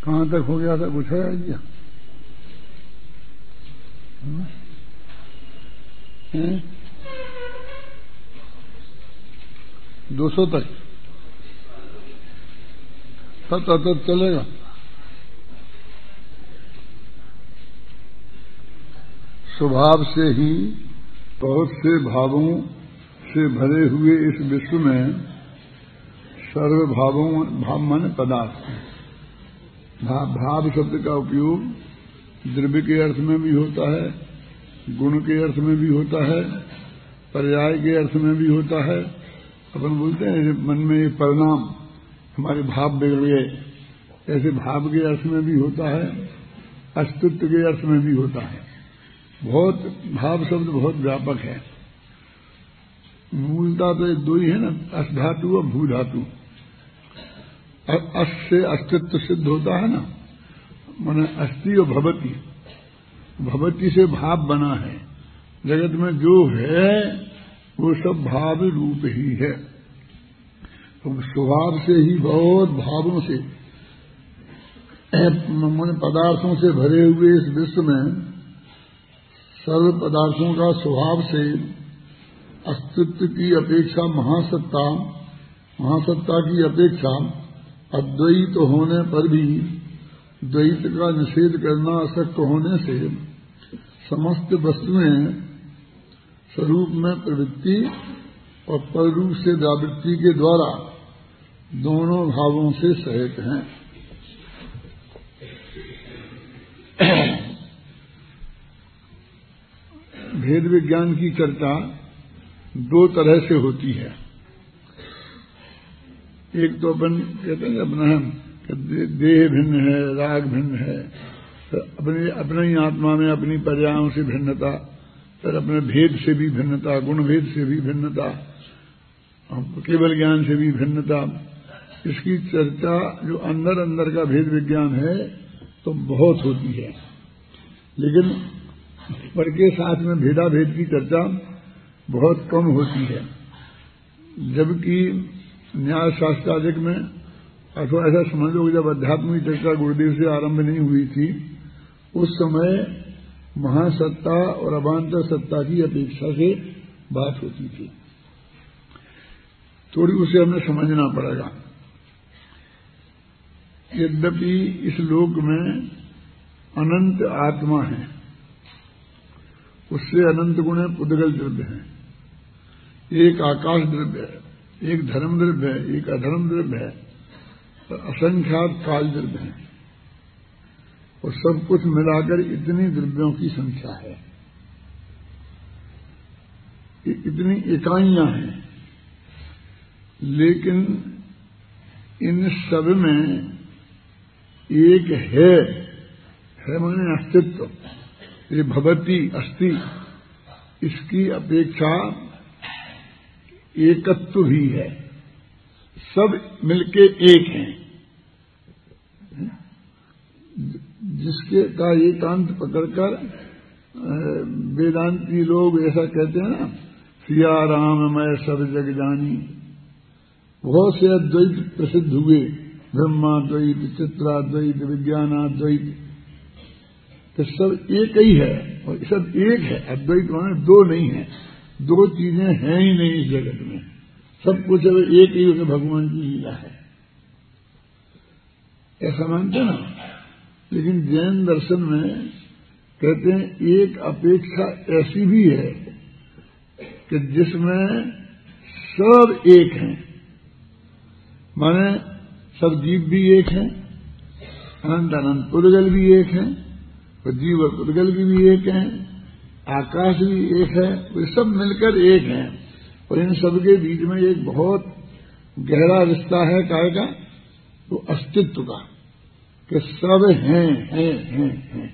कहाँ तक हो गया था कुछ है आइडिया? 200 तक तब चलेगा। स्वभाव से ही बहुत से भावों से भरे हुए इस विश्व में सर्व भावों भाव माने पदार्थ भाव शब्द का उपयोग द्रव्य के अर्थ में भी होता है, गुण के अर्थ में भी होता है, पर्याय के अर्थ में भी होता है। अपन बोलते हैं मन में ये परिणाम हमारे भाव बिगड़ गए, ऐसे भाव के अर्थ में भी होता है, अस्तित्व के अर्थ में भी होता है। बहुत भाव शब्द बहुत व्यापक है। मूलता तो ये दो ही है ना, अस धातु और भू धातु। अस से अस्तित्व सिद्ध होता है ना, माने अस्थि और भवति, भवति से भाव बना है। जगत में जो है वो सब भाव रूप ही है। तो स्वभाव से ही बहुत भावों से माने पदार्थों से भरे हुए इस विश्व में सर्व पदार्थों का स्वभाव से अस्तित्व की अपेक्षा महासत्ता की अपेक्षा अद्वैत होने पर भी द्वैत का निषेध करना अशक्त होने से समस्त वस्तुएं स्वरूप में प्रवृत्ति और पररूप से व्यावृत्ति के द्वारा दोनों भावों से सहित हैं। भेद विज्ञान की चर्चा दो तरह से होती है। एक तो अपन कहते हैं अपना देह भिन्न है, राग भिन्न है, अपने ही आत्मा में अपनी पर्यायों से भिन्नता, फिर अपने भेद से भी भिन्नता, गुण भेद से भी भिन्नता, केवल ज्ञान से भी भिन्नता। इसकी चर्चा जो अंदर अंदर का भेद विज्ञान है तो बहुत होती है, लेकिन पर के साथ में भेदा भेद की चर्चा बहुत कम होती है। जबकि न्याय शास्त्रादिक में अथवा ऐसा समझ लो जब अध्यात्म की चर्चा गुरुदेव से आरंभ नहीं हुई थी उस समय महासत्ता और अवान्तर सत्ता की अपेक्षा से बात होती थी। थोड़ी उसे हमें समझना पड़ेगा। यद्यपि इस लोक में अनंत आत्मा है, उससे अनंत गुणे पुद्गल द्रव्य हैं। एक आकाश द्रव्य है, एक धर्म द्रव्य है, एक अधर्म द्रव्य है, और असंख्यात काल द्रव्य है, और सब कुछ मिलाकर इतनी द्रव्यों की संख्या है, इतनी इकाइयां हैं। लेकिन इन सब में एक है माने अस्तित्व, ये भवती अस्ति, इसकी अपेक्षा एकत्व भी है। सब मिलके एक हैं, जिसके का एकांत पकड़कर वेदांती लोग ऐसा कहते हैं ना, सिया राम मैं सब जग जानी। बहुत से अद्वैत प्रसिद्ध हुए, ब्रह्माद्वैत, चित्राद्वैत, विज्ञानाद्वैत, तो सब एक ही है और सब एक है। अद्वैत माने दो नहीं है, दो चीजें हैं ही नहीं इस जगत में, सब कुछ अगर एक ही होकर भगवान की लीला है, ऐसा मानते ना। लेकिन जैन दर्शन में कहते हैं एक अपेक्षा ऐसी भी है कि जिसमें सब एक हैं, माने सब जीव भी एक हैं, अनंत अनंत पुद्गल भी एक हैं, और जीव और पुद्गल भी एक हैं, आकाश भी एक है, वे सब मिलकर एक हैं। और इन सबके बीच में एक बहुत गहरा रिश्ता है काय का, तो अस्तित्व का, कि सब हैं।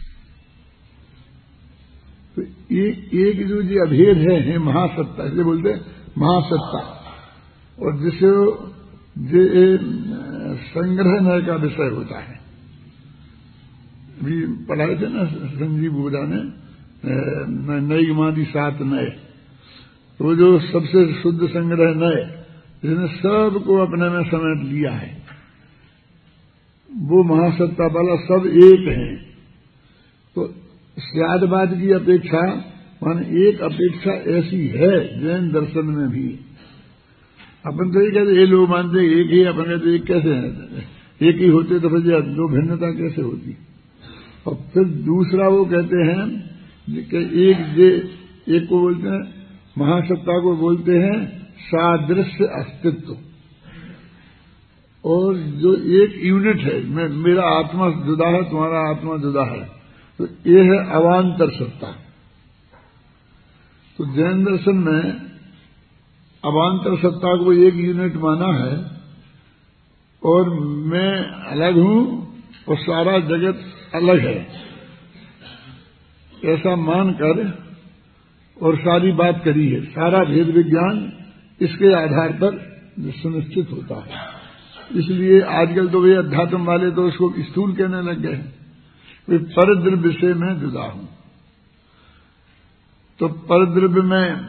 तो एक जो जी अभेद है महासत्ता, इसे बोलते हैं महासत्ता, और जिसे संग्रह नय का विषय होता है। अभी पढ़ाए थे ना संजीव बूढ़ा ने नई मादी 7 नए, तो जो सबसे शुद्ध संग्रह नए जिसने सबको अपने में समेट लिया है, वो महासत्ता वाला सब एक है। तो स्यादवाद की अपेक्षा मान एक अपेक्षा ऐसी है जैन दर्शन में भी। अपन तो ये कहते ये लोग मानते एक ही, अपन कहते एक कैसे है, एक ही होते तो फिर दो भिन्नता कैसे होती। और फिर दूसरा वो कहते हैं कि एक को बोलते हैं महासत्ता को बोलते हैं सादृश्य अस्तित्व, और जो एक यूनिट है, मेरा आत्मा जुदा है तुम्हारा आत्मा जुदा है, तो ये है अवान्तर सत्ता। तो जैन दर्शन में अवान्तर सत्ता को एक यूनिट माना है, और मैं अलग हूं और सारा जगत अलग है, ऐसा मानकर और सारी बात करी है। सारा भेद विज्ञान इसके आधार पर सुनिश्चित होता है। इसलिए आजकल तो वे अध्यात्म वाले तो उसको स्थूल कहने लग गए हैं, वे परद्रव्य से मैं जुदा हूं। तो परद्रव्य में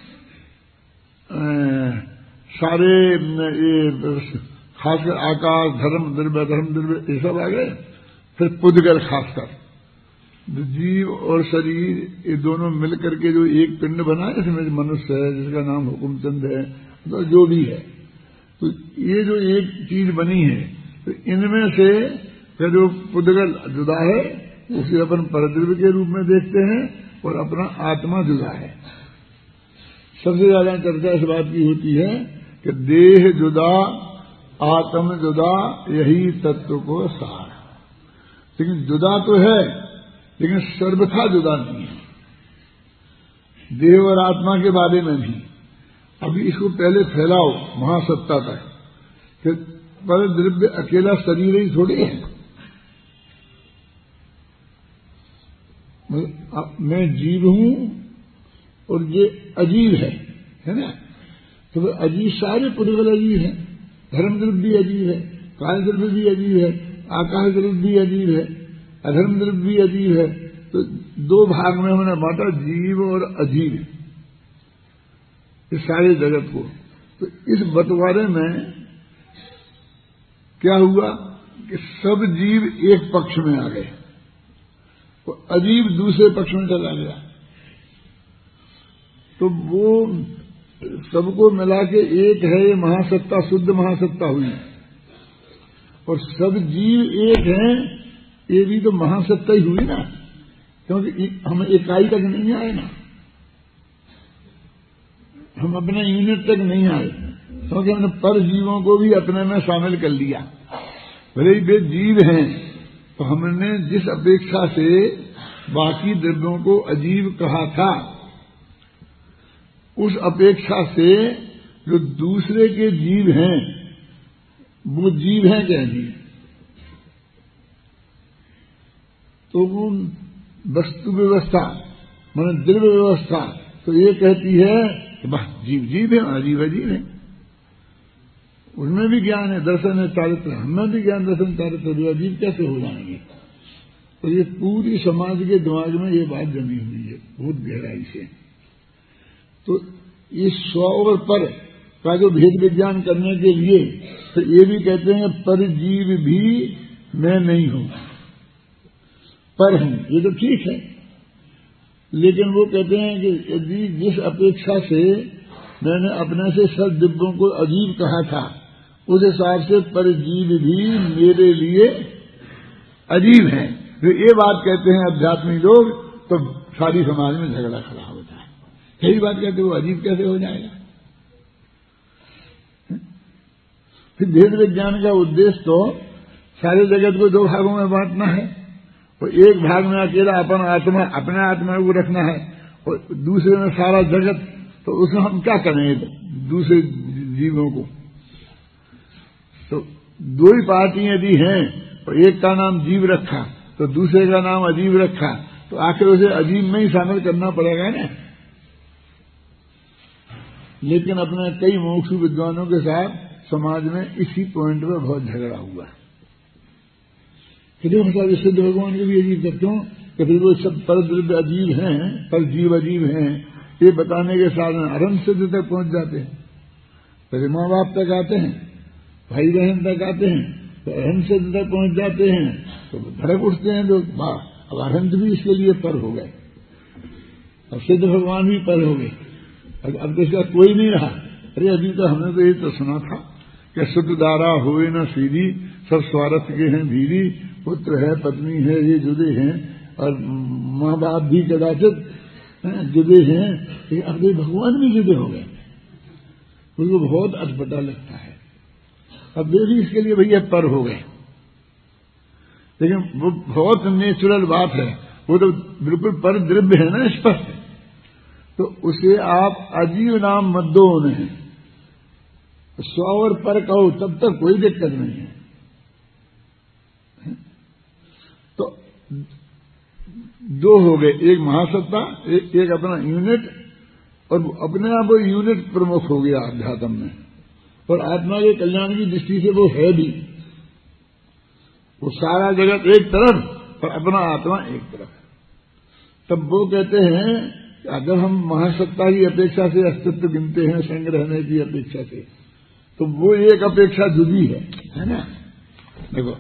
सारे ये खासकर आकाश, धर्म द्रव्य, अधर्म द्रव्य ये सब आ गए। फिर पुद्गल खासकर जीव और शरीर ये दोनों मिलकर के जो एक पिंड बना है, इसमें मनुष्य है जिसका नाम हुकुमचंद है, तो जो भी है, तो ये जो एक चीज बनी है, तो इनमें से जो पुद्गल जुदा है उसे अपन परद्रव्य के रूप में देखते हैं, और अपना आत्मा जुदा है। सबसे ज्यादा चर्चा इस बात की होती है कि देह जुदा आत्म जुदा, यही तत्व को सार। लेकिन जुदा तो है, लेकिन सर्वथा जुदा नहीं है। देह और आत्मा के बारे में भी अभी इसको पहले फैलाओ महासत्ता तक, कि पर द्रव्य अकेला शरीर ही थोड़ी है। मैं जीव हूं और ये अजीब है ना। तो अजीब सारे पुद्गल अजीब है, धर्म द्रव्य भी अजीब है, काल द्रव्य भी अजीब है, आकाश द्रव्य भी अजीब है, अधर्म द्रव्य भी अजीब है। तो दो भाग में हमने बांटा, जीव और अजीब, इस सारे जगत को। तो इस बंटवारे में क्या हुआ कि सब जीव एक पक्ष में आ गए और अजीब दूसरे पक्ष में चला गया। तो वो सबको मिला के एक है, ये महासत्ता शुद्ध महासत्ता हुई। और सब जीव एक हैं, ये भी तो महासत्ता ही हुई ना, क्योंकि हम इकाई तक नहीं आए ना, हम अपने यूनिट तक नहीं आए, क्योंकि हमने पर जीवों को भी अपने में शामिल कर लिया। भले ही वे जीव हैं, तो हमने जिस अपेक्षा से बाकी द्रव्यों को अजीब कहा था, उस अपेक्षा से जो दूसरे के जीव हैं वो जीव हैं क्या जीव। तो वो वस्तु व्यवस्था माने द्रव्य व्यवस्था तो ये कहती है कि बस जीव जीव है, अजीब अजीब है। उनमें भी ज्ञान है, दर्शन है, चारित्र, हमें भी ज्ञान दर्शन चारित्र, अजीब कैसे हो जाएंगे। तो ये पूरी समाज के दिमाग में ये बात जमी हुई है बहुत गहराई से। तो ये स्व और पर का जो भेद विज्ञान करने के लिए तो ये भी कहते हैं पर जीव भी मैं नहीं हूं, पर हूं, ये तो ठीक है। लेकिन वो कहते हैं कि यदि जिस अपेक्षा से मैंने अपने से सब दिव्यों को अजीब कहा था, उस हिसाब से पर जीव भी मेरे लिए अजीब है। तो ये बात कहते हैं अध्यात्मी लोग, तो सारी समाज में झगड़ा खड़ा होता है। यही बात कहते वो अजीब कैसे हो जाएगा। फिर भेद विज्ञान का उद्देश्य तो सारे जगत को दो भागों में बांटना है, और एक भाग में अकेला अपन आत्मा अपने आत्मा को रखना है, और दूसरे में सारा जगत। तो उसमें हम क्या करें दूसरे जीवों को। तो दो ही पार्टी यदि हैं और एक का नाम जीव रखा तो दूसरे का नाम अजीब रखा, तो आखिर उसे अजीब में ही शामिल करना पड़ेगा ना। लेकिन अपने कई मोक्षु विद्वानों के साथ समाज में इसी पॉइंट में बहुत झगड़ा हुआ। कि देखो सिद्ध भगवान के भी अजीब तत्वों कि फिर वो सब पर द्रव्य अजीब हैं, पर जीव अजीब हैं, ये बताने के साथ अरंत सिद्ध तक पहुंच जाते हैं। फिर माँ बाप तक आते हैं, भाई बहन तक आते हैं, तो अरहंत से तक पहुंच जाते हैं तो धड़क उठते हैं लोग, वाह अब अरहंत भी इसके लिए पर हो गए, अब सिद्ध भगवान भी पर हो गए, अब तो इसका कोई नहीं रहा। अरे अभी तो हमने तो ये तो सुना था कि शुद्ध दारा हुए न सीधी, सब स्वार्थ के हैं भीरी, पुत्र है पत्नी है ये जुदे हैं, और माँ बाप भी कदाचित जुदे हैं, अब तो भगवान भी जुदे हो गए। उनको बहुत अटपटा लगता है। अब वे भी इसके लिए भैया पर हो गए, लेकिन वो बहुत नेचुरल बात है, वो तो बिल्कुल पर द्रव्य है ना स्पष्ट, तो उसे आप अजीव नाम मत दो उन्हें, स्व और पर कहो तब तक कोई दिक्कत नहीं है। तो दो हो गए, एक महासत्ता, एक अपना यूनिट, और अपने आप वो यूनिट प्रमुख हो गया अध्यात्म में, और आत्मा के कल्याण की दृष्टि से वो है भी, वो सारा जगत एक तरफ और अपना आत्मा एक तरफ। तब वो कहते हैं कि अगर हम महासत्ता की अपेक्षा से अस्तित्व गिनते हैं, संग रहने की अपेक्षा से, तो वो एक अपेक्षा जुदी है ना। देखो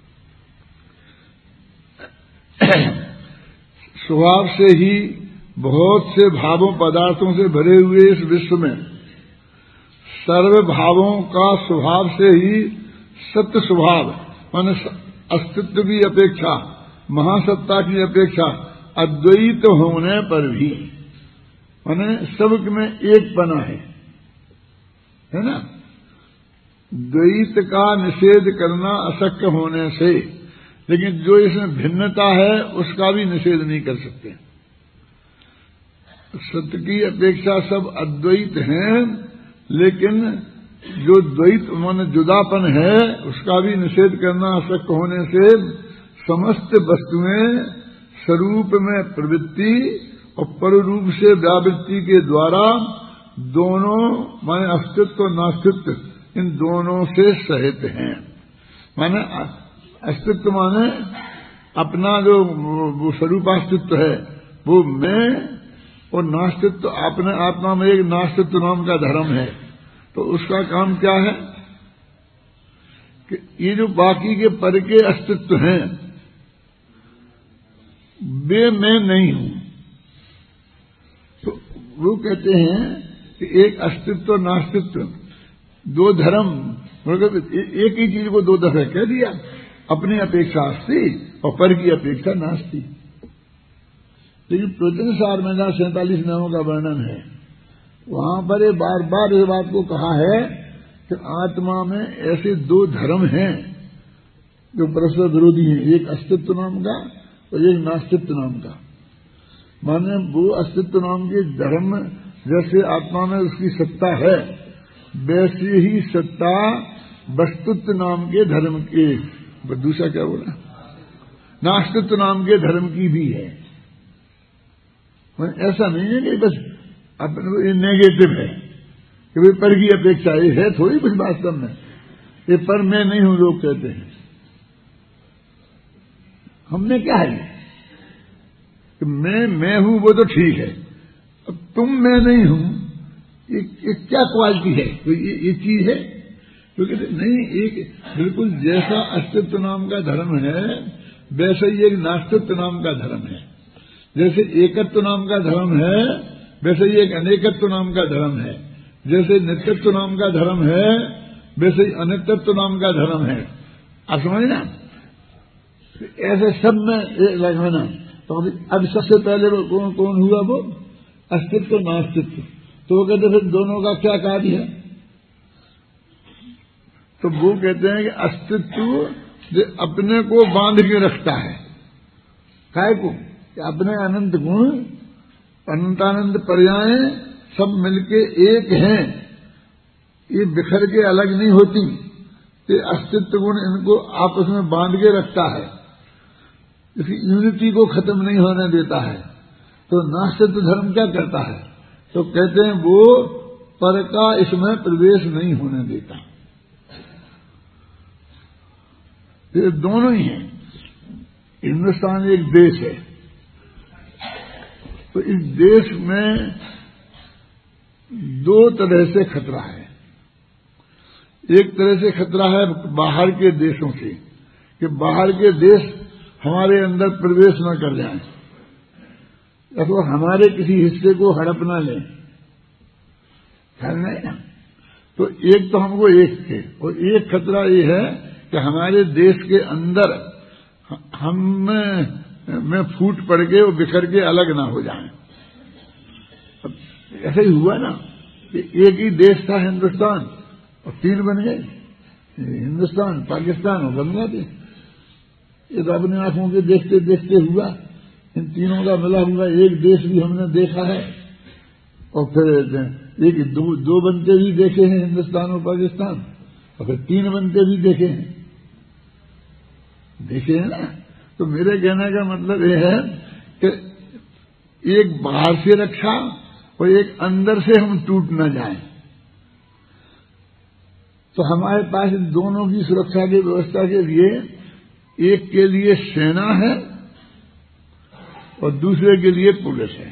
स्वभाव से ही बहुत से भावों पदार्थों से भरे हुए इस विश्व में सर्व भावों का स्वभाव से ही सत्य स्वभाव माने अस्तित्व की अपेक्षा, महासत्ता की अपेक्षा अद्वैत होने पर भी माने सब में एक पना है ना। द्वैत का निषेध करना अशक्य होने से, लेकिन जो इसमें भिन्नता है उसका भी निषेध नहीं कर सकते। सत्य की अपेक्षा सब अद्वैत हैं, लेकिन जो द्वैत माने जुदापन है उसका भी निषेध करना अशक्य होने से समस्त वस्तुएं स्वरूप में प्रवृत्ति और पररूप से व्यावृत्ति के द्वारा दोनों माने अस्तित्व और नास्तित्व इन दोनों से सहित हैं। माने अस्तित्व माने अपना जो स्वरूपास्तित्व है वो मैं, और नास्तित्व अपने आत्मा में एक नास्तित्व नाम का धर्म है। तो उसका काम क्या है कि ये जो बाकी के पर के अस्तित्व हैं वे मैं नहीं हूं। तो वो कहते हैं कि एक अस्तित्व और नास्तित्व दो धर्म, एक ही चीज को दो दफे कह दिया, अपनी अपेक्षा अस्ति और पर की अपेक्षा नास्ति। लेकिन प्रवचन सार में 47 नामों का वर्णन है, वहां पर ये बार बार इस बात को कहा है कि आत्मा में ऐसे दो धर्म हैं जो परस्पर विरोधी हैं, एक अस्तित्व नाम का और एक नास्तित्व नाम का। माने वो अस्तित्व नाम के धर्म जैसे आत्मा में उसकी सत्ता है, वैसे ही सत्ता वस्तुत्व नाम के धर्म के, दूसरा क्या बोला, नास्तित्व नाम के धर्म की भी है। ऐसा नहीं है कि बस अपने नेगेटिव है कि भाई पर की अपेक्षा ये है थोड़ी कुछ वास्तव में, ये पर मैं नहीं हूं लोग कहते हैं। हमने क्या है कि मैं हूं वो तो ठीक है, अब तुम मैं नहीं हूं ये क्या क्वालिटी है, तो ये चीज है। क्योंकि नहीं, एक बिल्कुल जैसा अस्तित्व नाम का धर्म है वैसा ही एक नास्तित्व नाम का धर्म है। जैसे एकत्व नाम का धर्म है वैसे ही एक अनेकत्व नाम का धर्म है। जैसे नित्यत्व नाम का धर्म है वैसे ही अनित्यत्व नाम का धर्म है। आप समझ ना, ऐसे सब में लगाना। तो अब सबसे पहले वो कौन हुआ, वो अस्तित्व नास्तित्व। तो वो कहते फिर दोनों का क्या कार्य है, तो वो कहते हैं कि अस्तित्व जो अपने को बांध के रखता है, काय को कि अपने अनंत गुण अनंतानंद पर्याय सब मिलके एक हैं, ये बिखर के अलग नहीं होती, ये अस्तित्व गुण इनको आपस में बांध के रखता है, इसकी यूनिटी को खत्म नहीं होने देता है। तो नास्तित्व धर्म क्या करता है, तो कहते हैं वो पर का इसमें प्रवेश नहीं होने देता। ये दोनों ही हैं। हिंदुस्तान एक देश है, तो इस देश में दो तरह से खतरा है। एक तरह से खतरा है बाहर के देशों से, कि बाहर के देश हमारे अंदर प्रवेश न कर जाएं, अथवा हमारे किसी हिस्से को हड़प न लें। नहीं, तो एक तो हमको एक थे, और एक खतरा ये है कि हमारे देश के अंदर हम में फूट पड़ के वो बिखर के अलग ना हो जाएं। ऐसा ही हुआ ना कि एक ही देश था हिंदुस्तान, और 3 बन गए, हिंदुस्तान, पाकिस्तान और बांग्लादेश। ये तो अपने आंखों के देखते देखते हुआ। इन तीनों का मिला हुआ एक देश भी हमने देखा है, और फिर एक दो बनते भी देखे हैं, हिंदुस्तान और पाकिस्तान, और फिर 3 बनते भी देखे हैं ना। तो मेरे कहने का मतलब यह है कि एक बाहर से रक्षा और एक अंदर से हम टूट न जाएं। तो हमारे पास इन दोनों की सुरक्षा की व्यवस्था के लिए एक के लिए सेना है और दूसरे के लिए पुलिस है।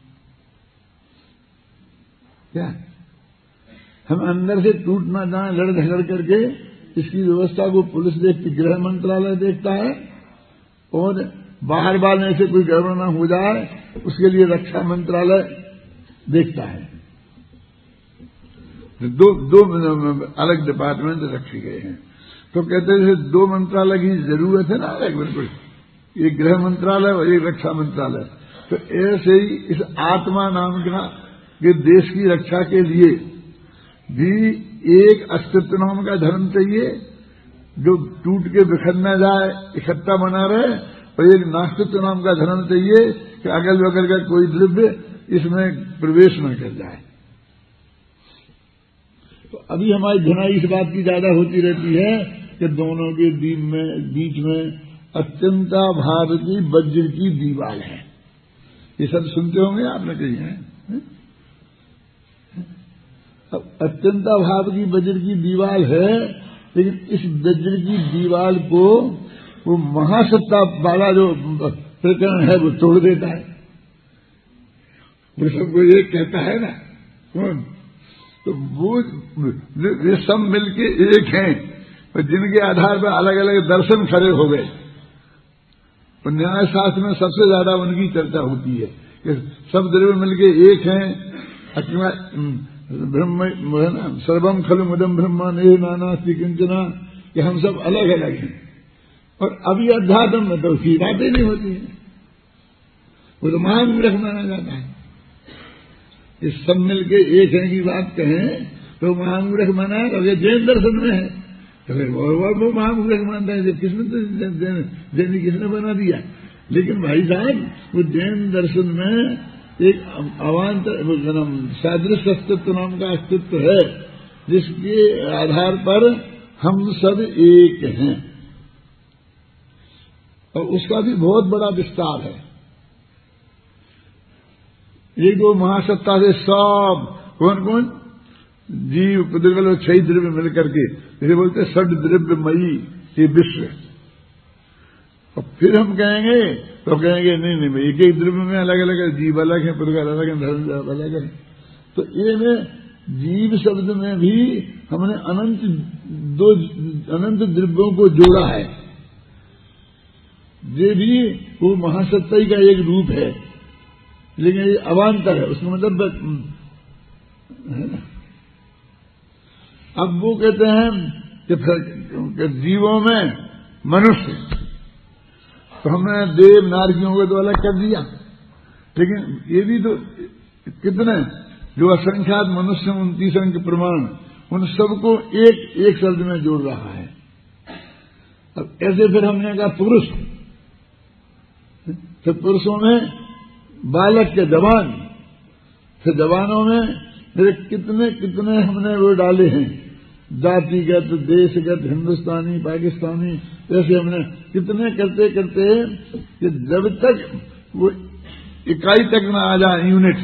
क्या हम अंदर से टूट ना जाएं लड़ झगड़ करके, इसकी व्यवस्था को पुलिस देखती, गृह मंत्रालय देखता है, और बाहर वाले से कोई गड़बड़ न हो जाए उसके लिए रक्षा मंत्रालय देखता है। दो अलग डिपार्टमेंट रखे गए हैं। तो कहते हैं 2 मंत्रालय की जरूरत है ना, बिल्कुल, एक गृह मंत्रालय और एक रक्षा मंत्रालय। तो ऐसे ही इस आत्मा नाम का कि देश की रक्षा के लिए भी एक अस्तित्व नाम का धर्म चाहिए जो टूट के बिखर न जाए, इकट्ठा बना रहे, और एक नास्तित्व नाम का धर्म चाहिए कि अगल बगल का कोई द्रव्य इसमें प्रवेश न कर जाए। तो अभी हमारी धुनाई इस बात की ज्यादा होती रहती है कि दोनों के बीच में अत्यंता भाव की वज्र की दीवार है। ये सब सुनते होंगे आपने, कही है। अब अत्यंता भाव की वज्र की दीवार है, लेकिन इस वज्र की दीवार को वो महासत्ता वाला जो प्रकरण है वो तोड़ देता है। वो सबको एक कहता है ना, कौन? तो वो वे सब मिलके एक हैं, और जिनके आधार पर अलग अलग दर्शन खड़े हो गए। और न्याय शास्त्र में सबसे ज्यादा उनकी चर्चा होती है कि सब द्रव्य मिलके एक हैं। ब्रह्म सर्वम खलु मुदम ब्रह्मा ने नानास्ति किंचना, कि हम सब अलग अलग हैं। और अभी अध्यात्म में तो उसकी बातें नहीं होती है, वो तो महामूर्ख माना जाता है। ये सब मिलके एक है की बात कहें तो महामूर्ख माना है। तो ये जैन दर्शन में है, तो फिर वो महामूर्ख मानता है। किसने तो जैन किसने बना दिया? लेकिन भाई साहब, वो जैन दर्शन में एक अवान्तर सादृश्य अस्तित्व नाम का अस्तित्व है, जिसके आधार पर हम सब एक हैं, और उसका भी बहुत बड़ा विस्तार है। ये 2 महासत्ता से सब कौन कौन जीव पुद्गल और 6 द्रव्य मिलकर के जैसे बोलते षड द्रव्यमयी ये विश्व। और फिर हम कहेंगे तो कहेंगे नहीं भाई, एक एक द्रव्य में अलग अलग जीव अलग है, पुद्गल अलग है, धर्म अलग है। तो ये में जीव शब्द में भी हमने अनंत द्रव्यों को जोड़ा है। ये भी वो महासत्ता का एक रूप है, लेकिन ये अवान्तर है, उसका मतलब है ना। अब वो कहते हैं कि जीवों में मनुष्य, तो हमने देव नारियों को तो अलग कर दिया, लेकिन ये भी तो कितने जो असंख्यात मनुष्य 29 अंक प्रमाण, उन सबको एक शब्द में जोड़ रहा है। अब ऐसे फिर हमने कहा पुरुष, फिर पुरुषों में बालक के जवान, फिर जवानों में मेरे कितने कितने हमने वो डाले हैं, जातिगत, देशगत, हिंदुस्तानी, पाकिस्तानी, ऐसे हमने कितने करते करते कि जब तक वो इकाई तक न आ जाए, यूनिट,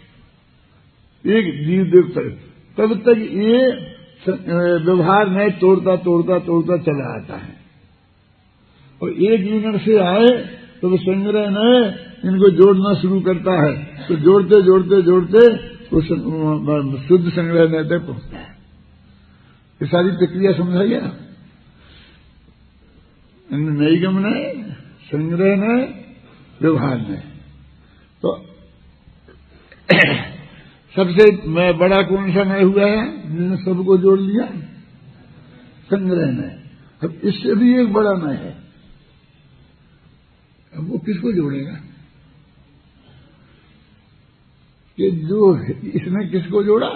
एक जीव देव तक, तब तक ये व्यवहार में तोड़ता तोड़ता तोड़ता चला आता है। और एक यूनिट से आए तो वो संग्रह न इनको जोड़ना शुरू करता है, तो जोड़ते जोड़ते जोड़ते वो शुद्ध संग्रह तक पहुंचता है। ये सारी प्रक्रिया समझाइए ना। नैगम ने, संग्रह ने, व्यवहार ने। तो सबसे बड़ा कौन सा नय हुआ है जिसने सबको जोड़ लिया? संग्रह ने। अब इससे भी एक बड़ा नय है, अब वो किसको जोड़ेगा? कि जो इसने किसको जोड़ा?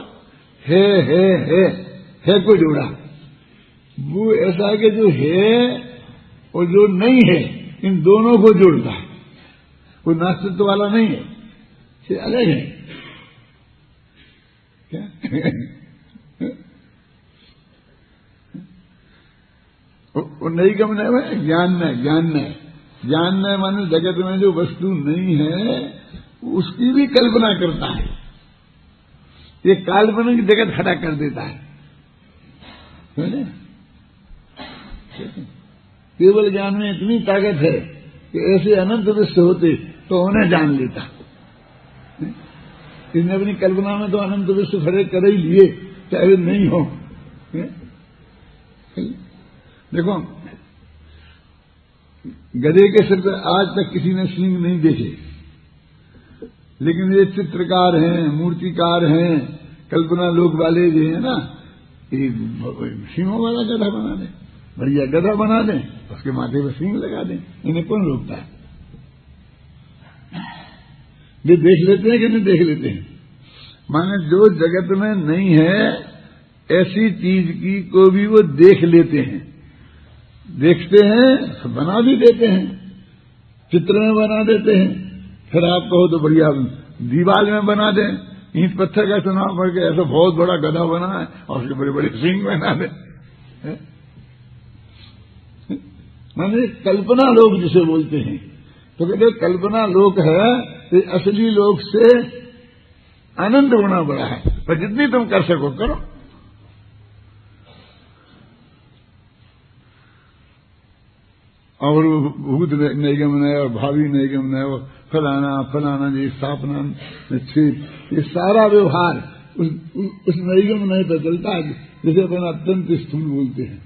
है को जोड़ा। वो ऐसा है कि जो है और जो नहीं है इन दोनों को जोड़ता है। कोई नास्तित्व वाला नहीं है, ये अलग है क्या? नहीं गम नहीं, ज्ञान न माने जगत में जो वस्तु नहीं है उसकी भी कल्पना करता है। ये काल्पनिक जगत खड़ा कर देता है। केवल ज्ञान में इतनी ताकत है कि ऐसे अनंत विश्व होते तो उन्हें जान लेता। इसने अपनी कल्पना में तो अनंत विश्व खड़े कर ही लिए, चाहे नहीं हो। देखो, गधे के सिर पर आज तक किसी ने सींग नहीं देखे, लेकिन ये चित्रकार हैं, मूर्तिकार हैं, कल्पना लोक वाले जो है ना, ये सींगों वाला गधा बना दें, बढ़िया गधा बना दें, उसके माथे पर सींग लगा दें। इन्हें कौन रोकता है? ये देख लेते हैं कि नहीं देख लेते हैं? माने जो जगत में नहीं है ऐसी चीज की को भी वो देख लेते हैं, देखते हैं, बना भी देते हैं, चित्र में बना देते हैं। फिर आप कहो तो बढ़िया दीवार में बना दें, ईंट पत्थर का चुनाव करके ऐसा बहुत बड़ा गधा बना है और उसके बड़े बड़े सींग बना दें। माने कल्पना लोक जिसे बोलते हैं, तो कहते कल्पना लोक है तो असली लोक से आनंद गुना बड़ा है, पर जितनी तुम कर सको करो। और भूत निगम है और भावी निगम है और फलाना जी स्थापना निश्चित, ये सारा व्यवहार उस निगम नहीं पता चलता है जिसे अपन अत्यंत स्थूल बोलते हैं।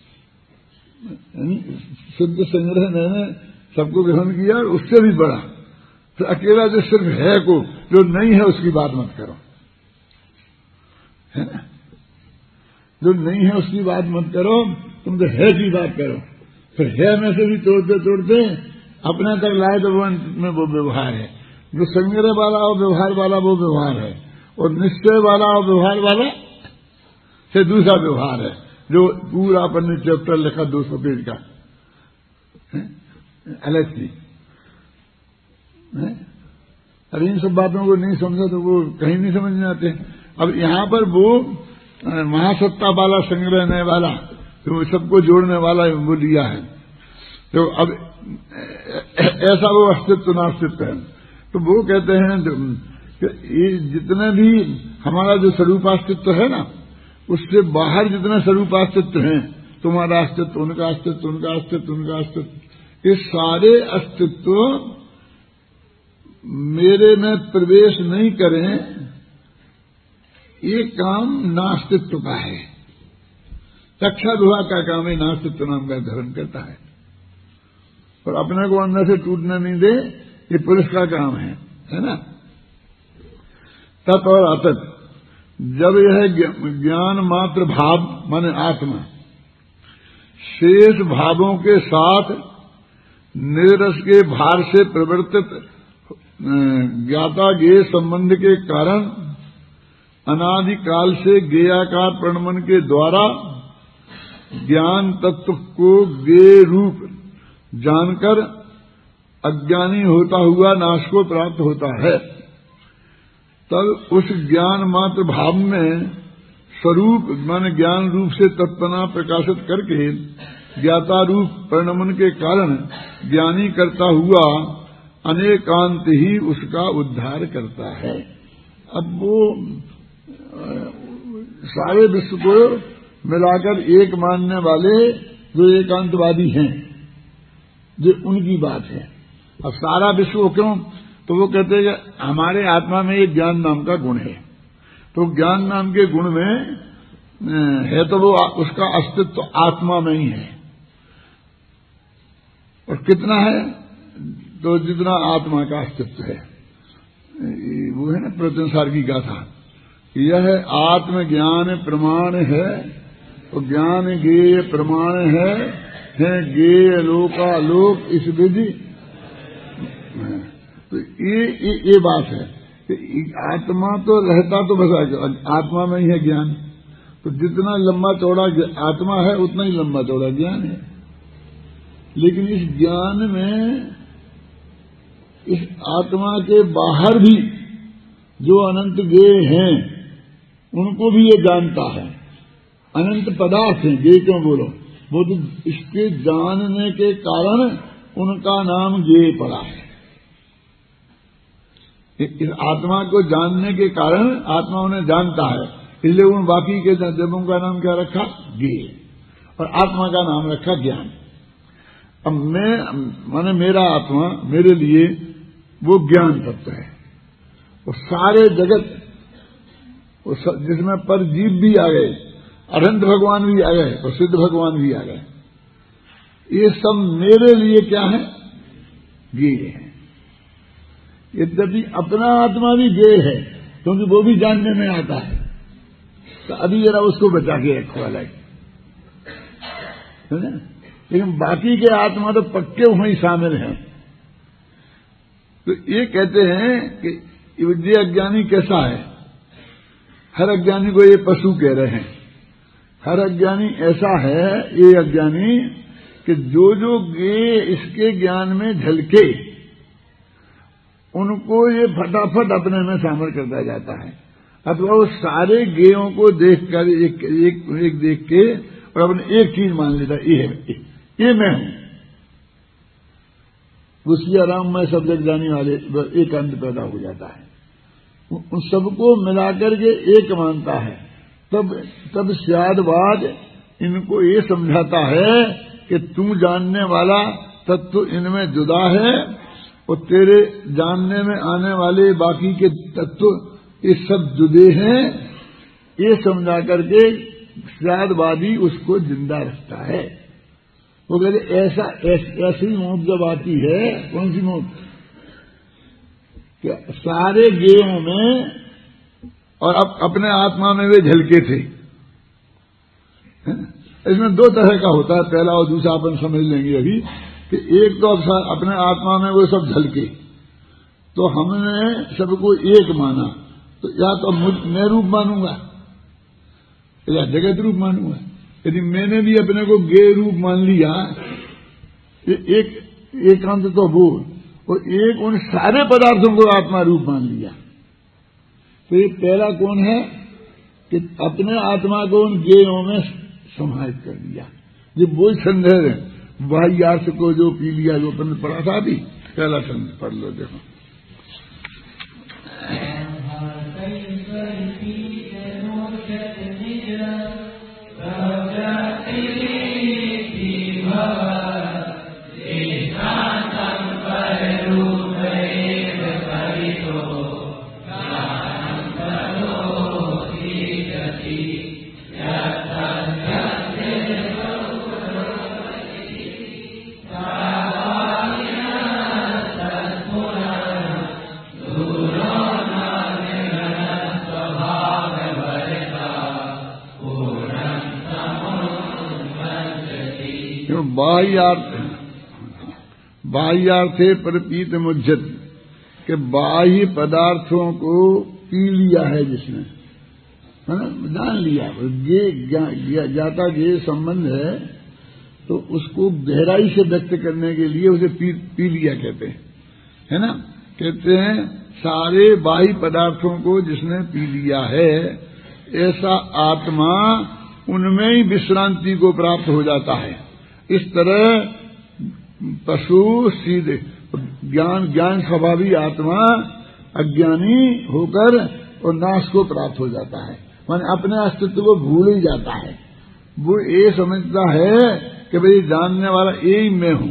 शुद्ध संग्रह ने सबको ग्रहण किया और उससे भी बड़ा। तो अकेला जो सिर्फ है को, जो नहीं है उसकी बात मत करो, है ना? जो नहीं है उसकी बात मत करो, तुम तो है की बात करो। फिर है में से भी तोड़ते अपने तक लाए तो में वो व्यवहार है। जो संग्रह वाला और व्यवहार वाला वो व्यवहार है, और निश्चय वाला और व्यवहार वाला से दूसरा व्यवहार है, जो पूरा अपन ने चैप्टर लिखा 200 पेज का अलग थी। अरे इन सब बातों को नहीं समझा तो वो कहीं नहीं समझ में आते। अब यहां पर वो महासत्ता वाला, संग्रहने वाला, तो सबको जोड़ने वाला वो लिया है। तो अब ऐसा वो अस्तित्व नास्तित्व है। तो वो कहते हैं कि ये जितने भी हमारा जो स्वरूपास्तित्व है ना, उससे बाहर जितने स्वरूपास्तित्व हैं, तुम्हारा अस्तित्व, उनका अस्तित्व, उनका अस्तित्व, उनका अस्तित्व, ये सारे अस्तित्व मेरे में प्रवेश नहीं करें, ये काम नास्तित्व का है। रक्षा विभाग का काम है नास्तित्व नाम का धर्म करता है, और अपने को अंदर से टूटने नहीं दे, ये पुरुष का काम है ना। तत् और अतत, जब यह ज्ञान मात्र भाव माने आत्मा शेष भावों के साथ निरस के भार से प्रवर्तित ज्ञाता ज्ञेय संबंध के कारण अनादिकाल से ज्ञेयाकार प्रणमन के द्वारा ज्ञान तत्व को ज्ञेय रूप जानकर अज्ञानी होता हुआ नाश को प्राप्त होता है, तब उस ज्ञान मात्र भाव में स्वरूप माने ज्ञान रूप से तत्पना प्रकाशित करके ज्ञाता रूप प्रणमन के कारण ज्ञानी करता हुआ अनेकांत ही उसका उद्धार करता है। अब वो सारे विश्व को मिलाकर एक मानने वाले जो एकांतवादी हैं, जो उनकी बात है। अब सारा विश्व क्यों? तो वो कहते हैं कि हमारे आत्मा में एक ज्ञान नाम का गुण है, तो ज्ञान नाम के गुण में है तो वो उसका अस्तित्व आत्मा में ही है। और कितना है? तो जितना आत्मा का अस्तित्व है। वो है ना प्रत्यनुसार की गाथा, यह आत्मज्ञान प्रमाण है, तो ज्ञान ज्ञेय प्रमाण है ज्ञेय लोकालोक इस विधि। तो ये बात है कि आत्मा तो रहता तो बस आत्मा में ही है ज्ञान, तो जितना लंबा चौड़ा आत्मा है उतना ही लंबा चौड़ा ज्ञान है। लेकिन इस ज्ञान में इस आत्मा के बाहर भी जो अनंत ज्ञेय हैं उनको भी ये जानता है। अनंत पदार्थ हैं, ज्ञेय क्यों बोलो, वो तो इसके जानने के कारण उनका नाम ज्ञेय पड़ा है। इस आत्मा को जानने के कारण आत्मा उन्हें जानता है, इसलिए उन बाकी के जगहों का नाम क्या रखा? ज्ञेय। और आत्मा का नाम रखा ज्ञान। अब माने मेरा आत्मा मेरे लिए वो ज्ञान तत्व है। वो सारे जगत जिसमें पर जीव भी आ गए, अनंत भगवान भी आ गए और सिद्ध भगवान भी आ गए, ये सब मेरे लिए क्या है? ज्ञेय है। यद्यपि अपना आत्मा भी ज्ञेय है, क्योंकि वो भी जानने में आता है। तो अभी जरा उसको बचा के रखो अलग, है ना? लेकिन बाकी के आत्मा तो पक्के वहीं शामिल हैं। तो ये कहते हैं कि ये अज्ञानी कैसा है? हर अज्ञानी को ये पशु कह रहे हैं। हर अज्ञानी ऐसा है, ये अज्ञानी, कि जो जो ज्ञेय इसके ज्ञान में झलके उनको ये फटाफट अपने में शामिल करता जाता है, अथवा वो सारे ज्ञेयों को देखकर एक देख के और अपने एक चीज मान लेता है, ये मैं हूं। उसकी आराम में सब जग जाने वाले एक अंत पैदा हो जाता है। उन सबको मिलाकर के एक मानता है। तब स्यादवाद इनको ये समझाता है कि तू जानने वाला तत्व इनमें जुदा है और तेरे जानने में आने वाले बाकी के तत्व ये सब जुदे हैं। ये समझा करके स्यादवादी उसको जिंदा रखता है। वो कहते ऐसी मौत जब आती है, कौन सी मौत? कि सारे ज्ञेयों में और अपने आत्मा में वे झलके थे। इसमें दो तरह का होता है, पहला और दूसरा अपन समझ लेंगे अभी। कि एक तो अपने आत्मा में वो सब झलके, तो हमने सबको एक माना, तो या तो मैं रूप मानूंगा या जगत रूप मानूंगा। यदि मैंने भी अपने को ज्ञेय रूप मान लिया, एकांत तो वो, और एक उन सारे पदार्थों को आत्मा रूप मान लिया, तो ये पहला कौन है? कि अपने आत्मा को उन ज्ञेयों में समाहित कर दिया। ये वो संदेह है, वही अर्थ को जो पी लिया, जो अपन पढ़ा था अभी, पहला संदेह पढ़ लो। देखो बाह्यार्थे प्रतीत मुज्जत के बाह्य पदार्थों को पी लिया है जिसने, है ना, जान लिया। ये जाता ये संबंध है, तो उसको गहराई से व्यक्त करने के लिए उसे पी लिया कहते हैं, है ना। कहते हैं सारे बाह्य पदार्थों को जिसने पी लिया है, ऐसा आत्मा उनमें ही विश्रांति को प्राप्त हो जाता है। इस तरह पशु सीधे ज्ञान स्वभावी आत्मा अज्ञानी होकर और नाश को प्राप्त हो जाता है, माने अपने अस्तित्व को भूल ही जाता है। वो ये समझता है कि भाई जानने वाला यही मैं हूं।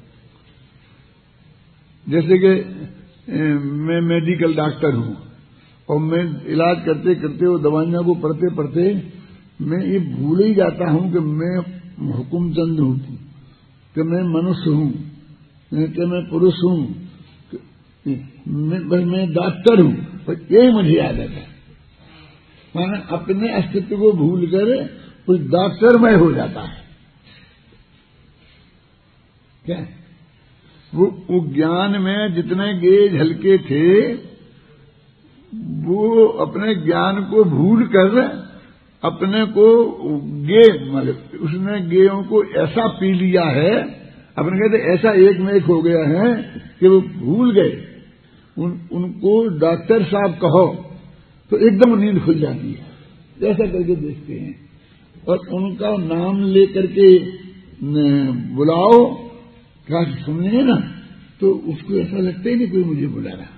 जैसे कि मैं मेडिकल डॉक्टर हूं और मैं इलाज करते करते वो दवाइयों को पढ़ते पढ़ते मैं ये भूल ही जाता हूं कि मैं हुकुमचंद हूं, कि मैं मनुष्य हूं, कि मैं पुरुष हूं, मैं डॉक्टर हूं, पर यही मुझे आदत है। माना अपने अस्तित्व को भूल कर कुछ डॉक्टरमय हो जाता है। क्या वो ज्ञान में जितने गेज हल्के थे वो अपने ज्ञान को भूल कर अपने को गे मतलब उसने गेयों को ऐसा पी लिया है, अपने कहते ऐसा एक में एक हो गया है कि वो भूल गए। उनको डॉक्टर साहब कहो तो एकदम नींद खुल जाती है, ऐसा करके देखते हैं। और उनका नाम लेकर के बुलाओ, क्या सुनिए ना, तो उसको ऐसा लगता ही नहीं कोई मुझे बुला रहा।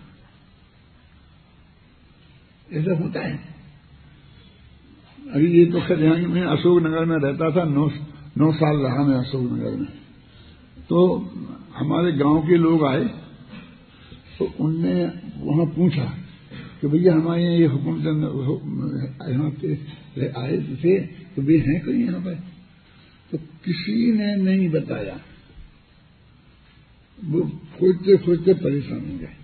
ऐसा होता है। अभी ये तो खैर यहाँ मैं अशोकनगर में रहता था, 9 साल रहा मैं अशोकनगर में। तो हमारे गांव के लोग आए तो उनने वहां पूछा कि भैया हमारे यहाँ ये हुकुमचंद यहाँ पे आए थे, तो वे हैं कोई यहाँ पर? तो किसी ने नहीं बताया। वो खोजते खोजते परेशान हो गए।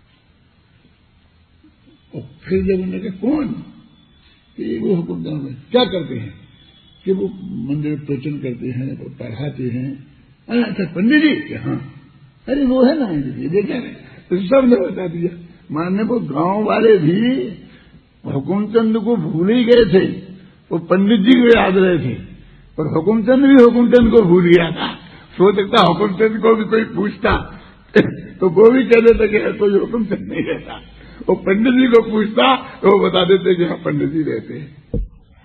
और फिर जब उन्होंने कहा कौन, कि वो हुकुमचंद क्या करते हैं, कि वो मंदिर में प्रवचन करते हैं, वो पढ़ाते हैं। अच्छा पंडित जी, हाँ, अरे वो है ना देखा नहीं, तो सब ने बता दिया। मानने वो गांव वाले भी हुकुमचंद को भूल ही गए थे, वो पंडित जी को याद रहे थे, पर हुकुमचंद भी हुकुमचंद को भूल गया था। सोच सकता हुकुमचंद को भी कोई पूछता तो वो भी कह देता कि कोई हुकुमचंद नहीं रहता। वो पंडित जी को पूछता तो वो बता देते कि हाँ पंडित जी रहते हैं।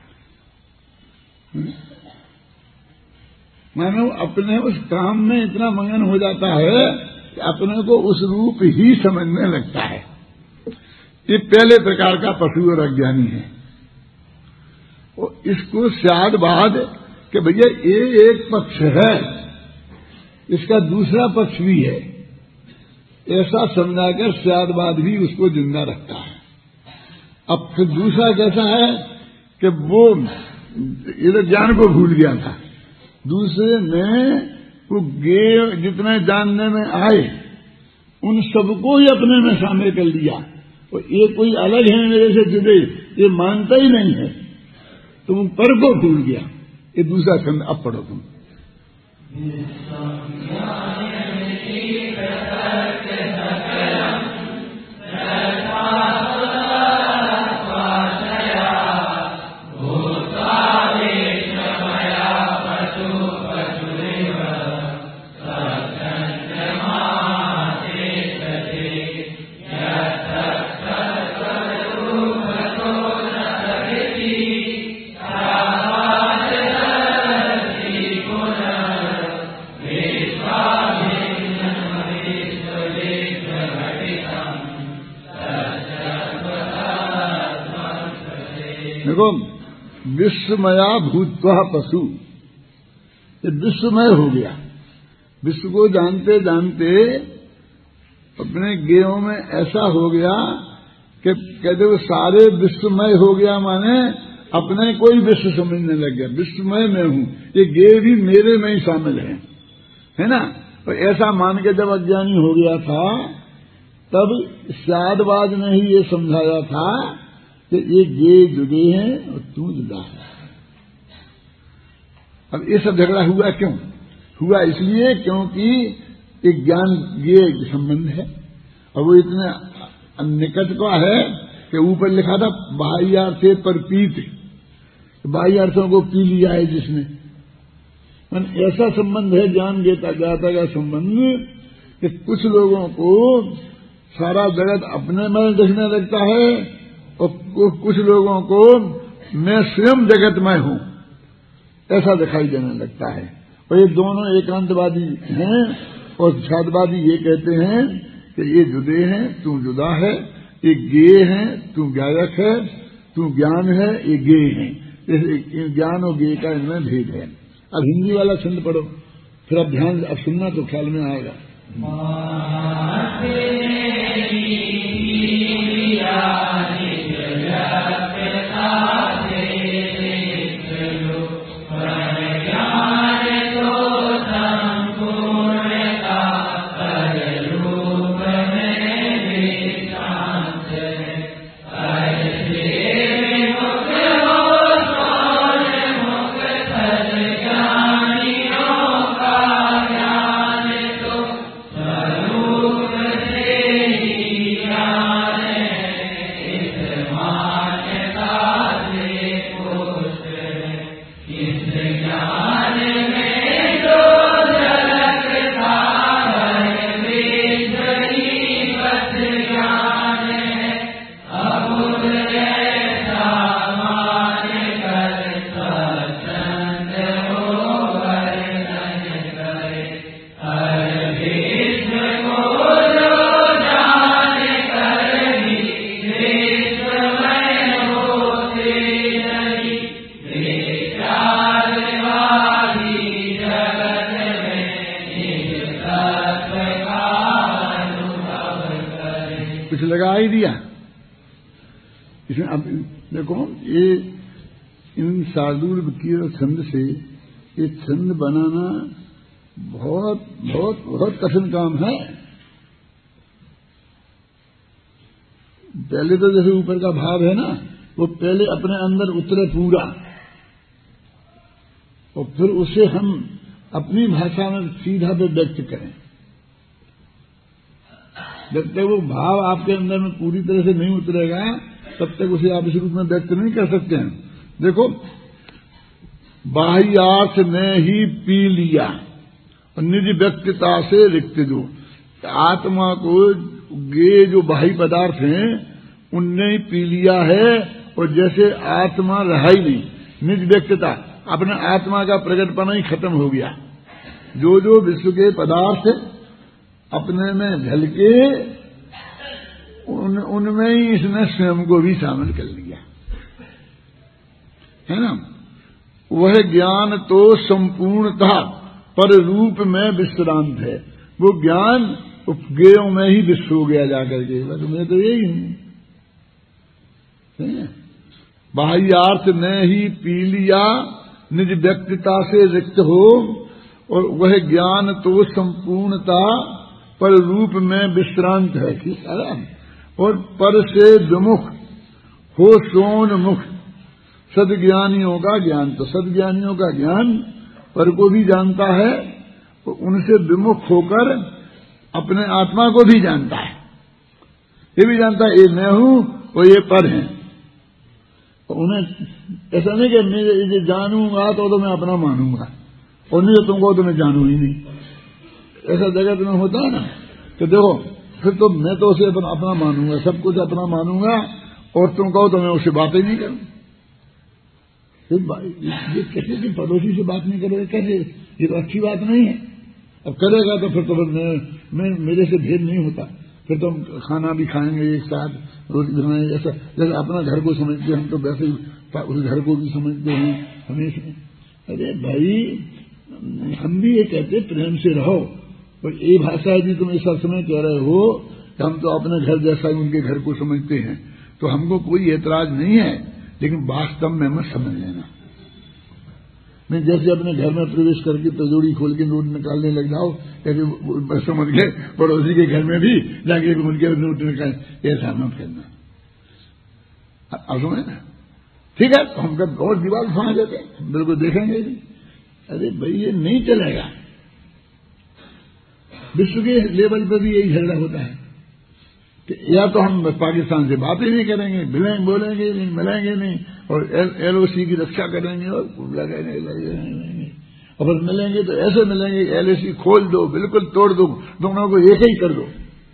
मानो अपने उस काम में इतना मगन हो जाता है कि अपने को उस रूप ही समझने लगता है। ये पहले प्रकार का पशु और अज्ञानी है। और इसको स्यादवाद कि भैया ये एक पक्ष है, इसका दूसरा पक्ष भी है, ऐसा समझाकर स्यादवाद भी उसको जिंदा रखता है। अब फिर दूसरा कैसा है कि वो इधर ज्ञान को भूल गया था, दूसरे ने वो जितने जानने में आए उन सबको ही अपने में शामिल कर लिया। और ये कोई अलग है मेरे से जुड़े, ये मानता ही नहीं है, तुम पर को भूल गया। ये दूसरा खंड अब पढ़ो तुम। देखो, विश्वमया भूत्वा पशु, ये विश्वमय हो गया। विश्व को जानते जानते अपने गेयों में ऐसा हो गया कि कहते वो सारे विश्वमय हो गया, माने अपने कोई विश्व समझने लग गया। विश्वमय में हूं, ये गे भी मेरे में ही शामिल है ना। तो ऐसा मान के जब अज्ञानी हो गया था तब स्यादवाद ने ही ये समझाया था कि ये गे जुदे हैं और तू जुदा है। अब ये सब झगड़ा हुआ क्यों हुआ? इसलिए क्योंकि एक ज्ञान गे संबंध है और वो इतने निकट का है कि ऊपर लिखा था बाह्यार्थे पर पीत, बाह्य अर्थों को पी लिया है जिसने। ऐसा संबंध है ज्ञान ज्ञाता का संबंध कि कुछ लोगों को सारा जगत अपने में दिखने लगता है और कुछ लोगों को मैं स्वयं जगतमय हूं ऐसा दिखाई देने लगता है। और ये दोनों एकांतवादी हैं और छादवादी ये कहते हैं कि ये जुदे हैं, तू जुदा है, ये गे हैं, तू गायक है, तू ज्ञान है, ये गे हैं। ज्ञान और गे का इनमें भेद है। अब हिंदी वाला छंद पढ़ो, फिर अब ध्यान अब सुनना तो ख्याल में आएगा। विष लगा ही दिया इसमें। अब देखो ये इन शार्दूल की छंद से ये छंद बनाना बहुत बहुत बहुत कठिन काम है। पहले तो जैसे ऊपर का भाव है ना, वो पहले अपने अंदर उतरे पूरा, और फिर उसे हम अपनी भाषा में सीधा पे व्यक्त करें। जब तक वो भाव आपके अंदर में पूरी तरह से नहीं उतरेगा तब तक उसे आप इस रूप में व्यक्त नहीं कर सकते हैं। देखो, बाह्यार्थ ने ही पी लिया और निज व्यक्तता से रिक्त दो। आत्मा को ये जो बाह्य पदार्थ हैं उनने ही पी लिया है, और जैसे आत्मा रहा ही नहीं, निज व्यक्तता, अपने आत्मा का प्रकटपना ही खत्म हो गया। जो जो विश्व के पदार्थ अपने में झलके उनमें ही इसने स्वयं को भी शामिल कर लिया है ना। वह ज्ञान तो संपूर्णतः पर रूप में विश्रांत है। वो ज्ञान उपज्ञेयों में ही विश्व हो गया जाकर के, बस मैं तो यही हूं। बाह्यार्थ ने ही पी लिया, निज व्यक्तिता से रिक्त हो, और वह ज्ञान तो संपूर्णता पर रूप में विश्रांत है। ठीक है। और पर से विमुख हो सोनमुख। सद्ज्ञानियों का ज्ञान, तो सद्ज्ञानियों का ज्ञान पर को भी जानता है, तो उनसे विमुख होकर अपने आत्मा को भी जानता है। ये भी जानता है ये मैं हूं और ये पर है। तो उन्हें ऐसा नहीं कि मैं इसे जानूंगा तो मैं अपना मानूंगा, और नहीं तो तुमको तो मैं जानू ही नहीं। ऐसा जगत में होता है ना। तो देखो, फिर तो मैं तो उसे अपना मानूंगा, सब कुछ अपना मानूंगा, और तुम कहो तो मैं उससे बात ही नहीं करूं। ये कैसे कि पड़ोसी से बात नहीं करोगे, कैसे? ये तो अच्छी बात नहीं है। अब करेगा तो फिर तो मैं मेरे से भेद नहीं होता, फिर तो हम खाना भी खाएंगे एक साथ, रोटी बनाएंगे। ऐसा जैसे अपना घर को समझते हम तो वैसे उस घर को भी समझते हैं हमेशा। अरे भाई, हम भी ये कहते प्रेम से रहो, और ये भाषा यदि तुम इस समय कह रहे हो कि हम तो अपने घर जैसा ही उनके घर को समझते हैं, तो हमको कोई ऐतराज नहीं है, लेकिन वास्तव में मत समझ लेना। मैं जैसे अपने घर में प्रवेश करके तिजोरी खोल के नोट निकालने लग जाओ, ऐसे समझ गए पड़ोसी के घर में भी जाके उनके नोट निकाल, ऐसा मत करना। अब समझे ना? ठीक है, तो हम कब और दीवार फाड़ देते, बिल्कुल देखेंगे नहीं। अरे भाई, ये नहीं चलेगा। विश्व के लेवल पर भी यही झगड़ा होता है कि या तो हम पाकिस्तान से बात ही नहीं करेंगे, बोलेंगे नहीं, मिलेंगे नहीं, और LOC की रक्षा करेंगे, और लगेंगे, और फिर मिलेंगे तो ऐसे मिलेंगे, LOC खोल दो, बिल्कुल तोड़ दो, दोनों को एक ही कर दो।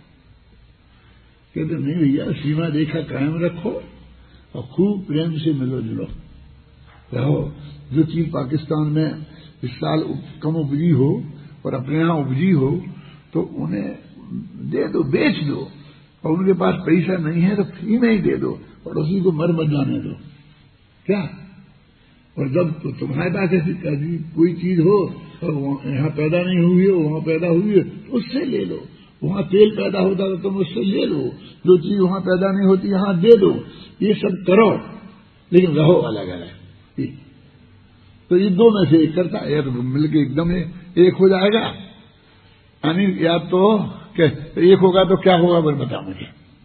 कहते नहीं भैया, सीमा रेखा कायम रखो और खूब प्रेम से मिलो जुलो रहो। जो चीज पाकिस्तान में इस साल कम उपजी हो और अपने यहां उपजी हो, तो उन्हें दे दो, बेच दो, और उनके पास पैसा नहीं है तो फ्री में ही दे दो, पड़ोसी को मर मत जाने दो। क्या? और जब तो तुम्हारे पास ऐसी कोई चीज हो और यहां पैदा नहीं हुई हो, वहां पैदा हुई है, तो उससे ले लो। वहां तेल पैदा होता तो तुम उससे ले लो। जो चीज वहां पैदा नहीं होती यहां दे दो। ये सब करो, लेकिन रहो अलग अलग। तो ये दो में से एक करता है, तो मिलकर एकदम एक हो जाएगा। यानी या तो एक होगा तो क्या होगा बस बता मुझे।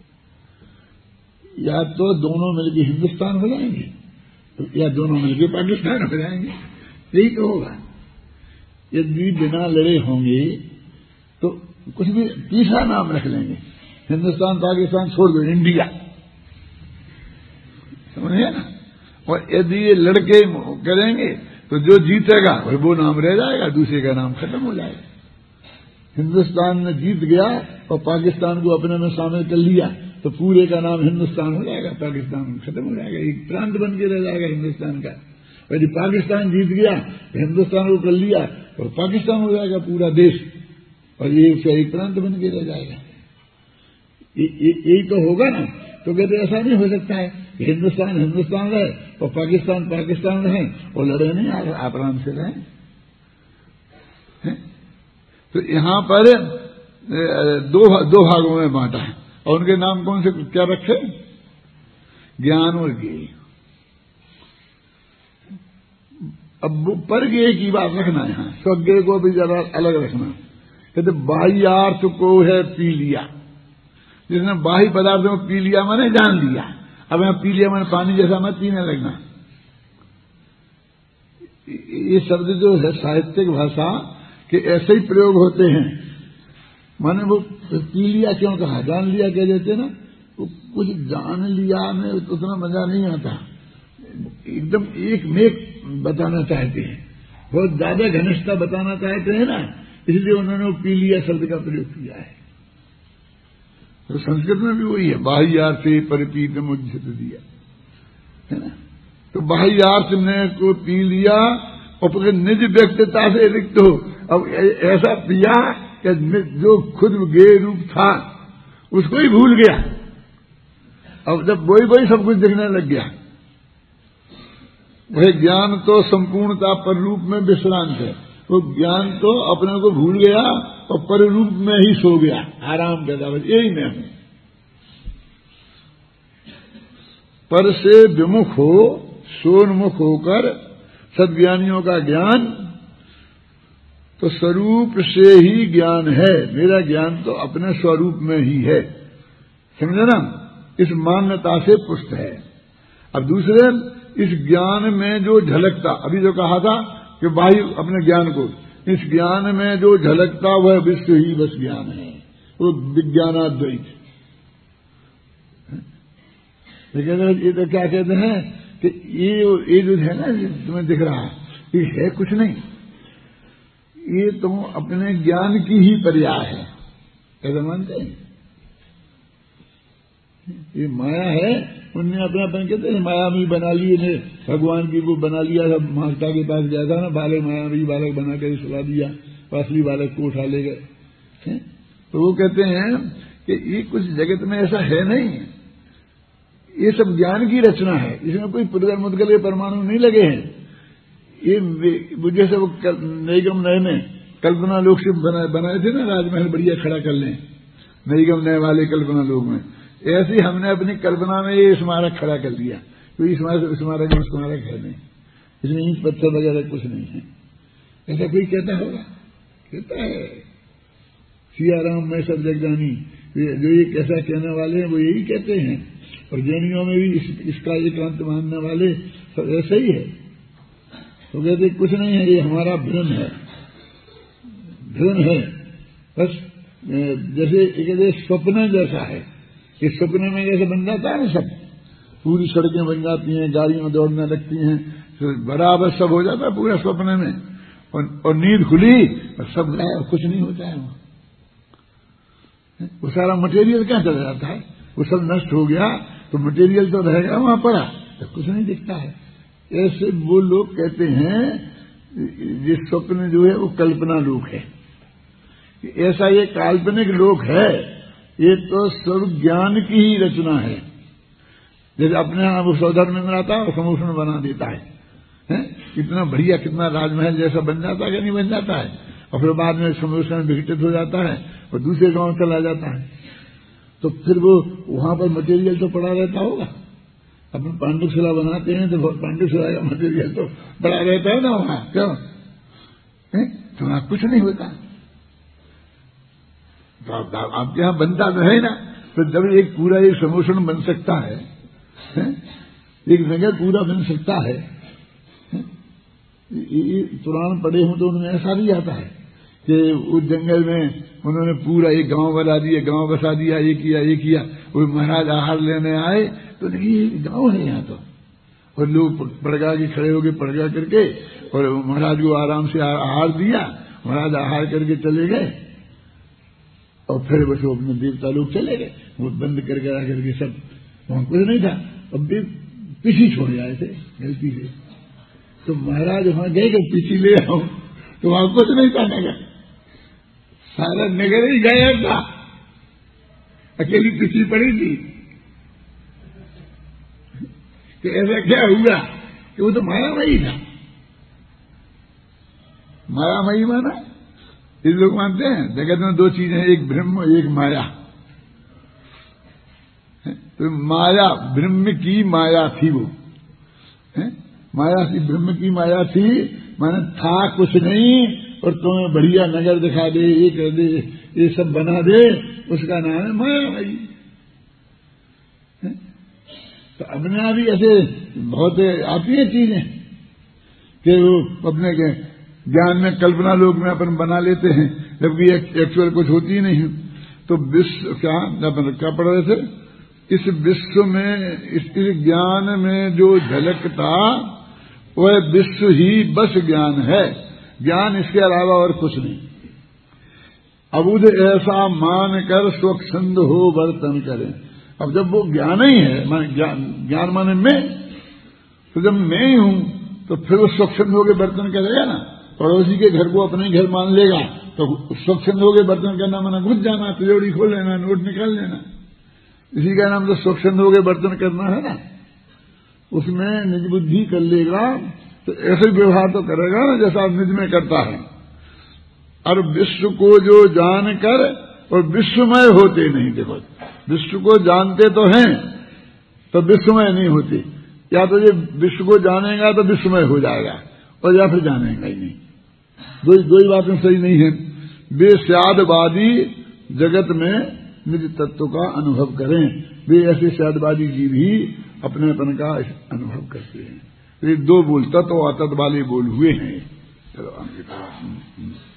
या तो दोनों मिलकर हिंदुस्तान हो जाएंगे, या दोनों मिलकर पाकिस्तान हो जाएंगे। यही तो होगा। यदि बिना लड़े होंगे तो कुछ भी तीसरा नाम रख लेंगे, हिंदुस्तान पाकिस्तान छोड़ दो, इंडिया, समझिए ना। और यदि ये लड़के करेंगे तो जो जीतेगा वो नाम रह जाएगा, दूसरे का नाम खत्म हो जाएगा। हिंदुस्तान ने जीत गया और पाकिस्तान को अपने में शामिल कर लिया तो पूरे का नाम हिंदुस्तान हो जाएगा, पाकिस्तान खत्म हो जाएगा, एक प्रांत बन के रह जाएगा हिंदुस्तान का। यदि पाकिस्तान जीत गया, हिंदुस्तान को कर लिया और पाकिस्तान हो जाएगा पूरा देश, और ये एक प्रांत बन के रह जाएगा। यही तो होगा ना। तो कहते ऐसा नहीं हो सकता है कि हिंदुस्तान हिंदुस्तान रहे और पाकिस्तान पाकिस्तान रहे और लड़े नहीं, आप आराम से रहें। तो यहां पर दो भागों में बांटा है। और उनके नाम कौन से क्या रखे? ज्ञान और ज्ञेय। अब पर ज्ञेय की बात रखना यहां, स्वज्ञेय को भी जरा अलग रखना। कहते बाह्यार्थ को है पी लिया, जिसने बाह्य पदार्थों को पी लिया मैंने जान लिया। अब यहां पी लिया मैंने पानी जैसा मत पीने लगना। ये शब्द जो है साहित्यिक भाषा के ऐसे ही प्रयोग होते हैं। माने वो पी लिया क्यों कहा, जान लिया कह देते ना, वो कुछ जान लिया में उतना मजा नहीं आता, एकदम एक मेक बताना चाहते हैं, बहुत ज्यादा घनिष्ठता बताना चाहते हैं ना, इसलिए उन्होंने वो पी लिया शब्द का प्रयोग किया है। तो संस्कृत में भी वही है, बाह्यार्थ से परिपीतम उज्जित दिया है ना। तो बाह्यार्थ ने को पी लिया और फिर निज व्यक्तिता से रिक्त हो। अब ऐसा पिया कि जो खुद ज्ञेय रूप था उसको ही भूल गया। अब जब वही सब कुछ दिखने लग गया, वह ज्ञान तो संपूर्णता पर रूप में विश्रांत है। वो ज्ञान तो अपने को भूल गया और पर रूप में ही सो गया, आराम करता। यही मैं हूं। पर से विमुख हो, सोन्मुख होकर सद्ज्ञानियों का ज्ञान तो स्वरूप से ही ज्ञान है। मेरा ज्ञान तो अपने स्वरूप में ही है, समझे ना, इस मान्यता से पुष्ट है। अब दूसरे, इस ज्ञान में जो झलकता, अभी जो कहा था कि बाह्य अपने ज्ञान को, इस ज्ञान में जो झलकता वह विश्व ही बस ज्ञान है, वो विज्ञानाद्वैत। ये तो क्या कहते हैं कि ये जो है ना, तुम्हें दिख रहा ये है कुछ नहीं, ये तो अपने ज्ञान की ही पर्याय है, ऐसा मानते हैं। ये माया है, उनने अपना अपन कहते हैं माया में बना ली ने, भगवान की वो बना लिया। सब माता के पास गया था ना, बालक माया में बालक बना कर सुला दिया, असली बालक को उठा ले गए। तो वो कहते हैं कि ये कुछ जगत में ऐसा है नहीं, ये सब ज्ञान की रचना है, इसमें कोई पुद्गल मुद्गल के परमाणु नहीं लगे हैं। ये जैसे वो नैगम नए में कल्पना लोक से बनाए थे ना, राजमहल बढ़िया खड़ा कर लें, नैगम नए वाले कल्पना लोक में, ऐसे ही हमने अपनी कल्पना में ये स्मारक खड़ा कर दिया। कोई स्मारक में स्मारक है नहीं, इसमें ईंट पत्थर वगैरह कुछ नहीं है। ऐसा कोई कहता होगा? कहता है सियाराम मैं सब जग जानी, जो ये कैसा कहने वाले हैं वो यही कहते हैं। और जैनियों में भी इसका एकांत मानने वाले सब ऐसा ही है। तो कहते कुछ नहीं है, ये हमारा भ्रम है, भ्रम है बस। जैसे कहते स्वप्न जैसा है, इस सपने में जैसे बन जाता है ना, सब पूरी सड़कें बन जाती हैं, गाड़ियां दौड़ने लगती हैं, तो बराबर सब हो जाता है पूरा सपने में। और नींद खुली और सब गायब, कुछ नहीं होता है। वो सारा मटेरियल क्या चला जाता है, वो सब नष्ट हो गया, तो मटेरियल तो रहेगा वहां पड़ा, तो कुछ नहीं दिखता है। ऐसे वो लोग कहते हैं ये स्वप्न जो है वो कल्पना लोक है, ऐसा ये काल्पनिक लोक है, ये तो सब ज्ञान की ही रचना है। जैसे अपने यहां वो सौधर्म में आता है और समूषण बना देता है, कितना बढ़िया, कितना राजमहल जैसा बन जाता है कि नहीं बन जाता है, और फिर बाद में समूषण विघटित हो जाता है और दूसरे गांव चला जाता है। तो फिर वो वहां पर मटेरियल तो पड़ा रहता होगा। अपन पांडुशिला बनाते हैं तो पांडुशिला का मटेरियल तो पड़ा रहता है ना वहां, क्यों? तो वहां कुछ नहीं होता। तो आपके यहां बनता तो है ना, तो जब एक पूरा एक समूषण बन सकता है, एक नगर पूरा बन सकता है, ये पुराण पढ़े हूं तो उनमें ऐसा भी आता है कि उस जंगल में उन्होंने पूरा एक गांव बना दिया, गांव बसा दिया, ये किया। वो महाराज आहार लेने आए तो नहीं गांव है यहाँ तो, और लोग पड़गा के खड़े होके पड़गा करके और महाराज को आराम से आहार दिया, महाराज आहार करके चले गए और फिर बस वो अपने देवता लोग चले गए, वो बंद करके आ करके सब, वहां कुछ नहीं था। अब पीछी छोड़ आए थे गलती से, तो महाराज वहां गए कि पीछी ले आओ, तो वहां कुछ नहीं था नगर, सारा नगर ही गायब था, अकेली पीछी पड़ी थी। तो ऐसा क्या हुआ कि वो तो मायामयी था, मायामयी माना इस लोग मानते हैं जगत में दो चीजें हैं, एक ब्रह्म एक माया। तो माया, ब्रह्म की माया थी वो, माया थी, ब्रह्म की माया थी, माने था कुछ नहीं और तुम्हें बढ़िया नगर दिखा दे, ये कर दे, ये सब बना दे, उसका नाम है माया भाई। तो अपने आप ही ऐसे बहुत आती है चीजें कि वो अपने के ज्ञान में, कल्पना लोक में अपन बना लेते हैं, जबकि एक्चुअल कुछ होती ही नहीं। तो विश्व क्या पढ़ रहे थे, इस विश्व में, इस ज्ञान में जो झलकता वह विश्व ही बस ज्ञान है, ज्ञान इसके अलावा और कुछ नहीं। अबुध ऐसा मान कर स्वच्छंद हो वर्तन करें। अब जब वो ज्ञान ही है, ज्ञान माने मैं, तो जब मैं ही हूं तो फिर वो स्वच्छंद होकर वर्तन करेगा ना। पड़ोसी के घर को अपने घर मान लेगा तो स्वच्छंद होकर वर्तन करना माना घुस जाना, तिजोरी खोल लेना, नोट निकाल लेना, इसी का नाम तो स्वच्छंद होकर वर्तन करना है ना। उसमें निज बुद्धि कर लेगा तो ऐसे व्यवहार तो करेगा ना जैसा निज में करता है। और विश्व को जो जानकर और विश्वमय होते नहीं, देखो विश्व को जानते तो हैं तो विश्वमय नहीं होते, या तो ये विश्व को जानेगा तो विश्वमय हो जाएगा और या फिर जानेगा ही नहीं। दो ही बातें सही नहीं है। वे स्यादवादी जगत में निज तत्व का अनुभव करें, वे ऐसे स्यादवादी जी भी अपनेपन का अनुभव करते हैं। ये दो बोल तत्व और तत्व वाले बोल हुए हैं। चलो आगे